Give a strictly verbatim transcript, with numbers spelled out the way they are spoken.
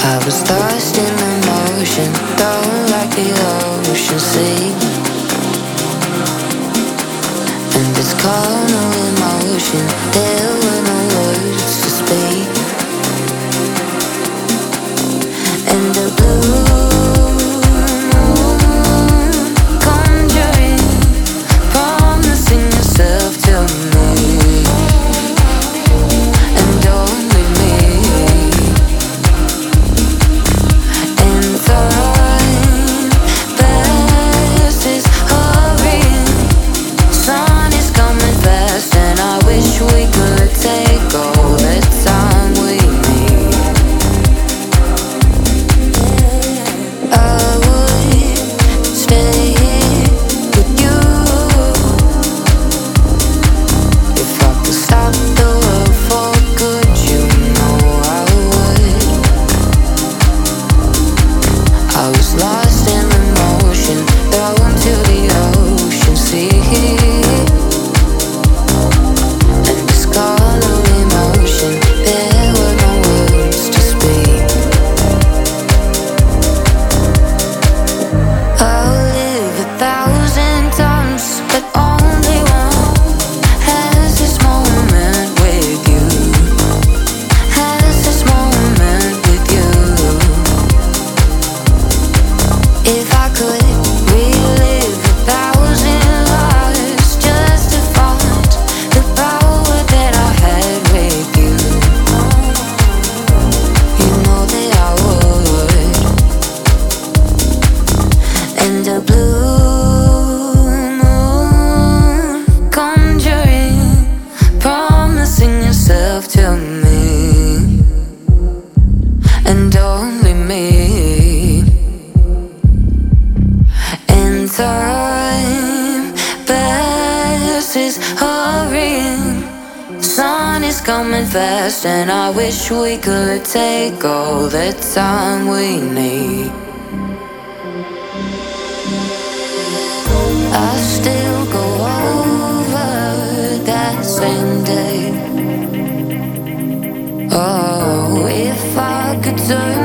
I was lost in the motion, though like the ocean sea. And it's carnal emotion, there were no words to speak. And the blue moon conjuring, promising yourself to me, and only me. And time passes hurrying, sun is coming fast, and I wish we could take all the time we need. I would stay with you if I could stop the world for good. You know I would. I was lost in the motion, thrown to the ocean sea. And this color emotion, there were no words to speak. I'll live a thousand times, but only one has this moment with you. Has this moment with you. If I could relive a thousand lives just to find the power that I had with you, you know that I would. And the blue moon conjuring, promising yourself to me, and only me. And time passes hurrying, sun is coming fast, and I wish we could take all the time we need. I still go over that same day. Oh, if I could turn